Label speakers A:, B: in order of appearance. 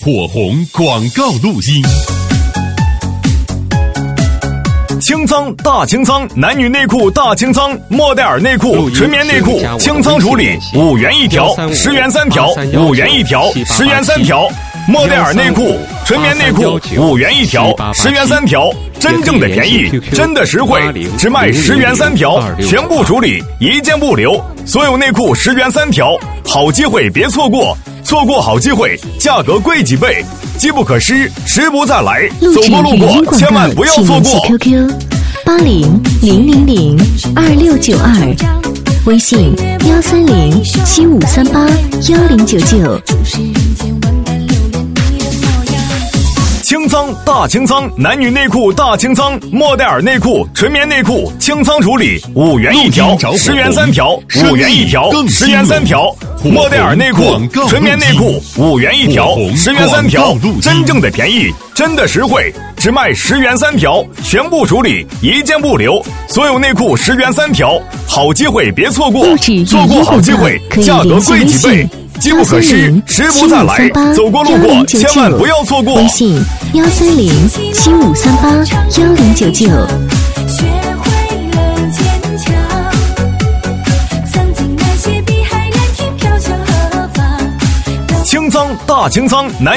A: 火红广告录音。
B: 清仓大清仓，男女内裤大清仓，莫代尔内裤、纯棉内裤清仓处理，5元一条，10元3条，5元一条，10元3条。莫代尔内裤、纯棉内裤5元一条，10元3条，真正的便宜，真的实惠，只卖10元3条，全部处理，一件不留。所有内裤10元3条，好机会别错过，错过好机会，价格贵几倍，机不可失，时不再来，走过路过千万不要错过。
C: QQ 8000022692，微信13075381099。
B: 清仓大清仓，男女内裤大清仓，莫代尔内裤、纯棉内裤清仓处理，5元一条，10元3条，5元一条，10元3条。莫代尔内裤、纯棉内裤5元一条，10元3条，真正的便宜，真的实惠，只卖10元3条，全部处理，一件不留。所有内裤10元3条，好机会别错过，错过好机会，价格贵几倍。机不可失，时不再来，走过路过千万不要错过。
C: 微信13075381099。
B: 清仓大清仓，男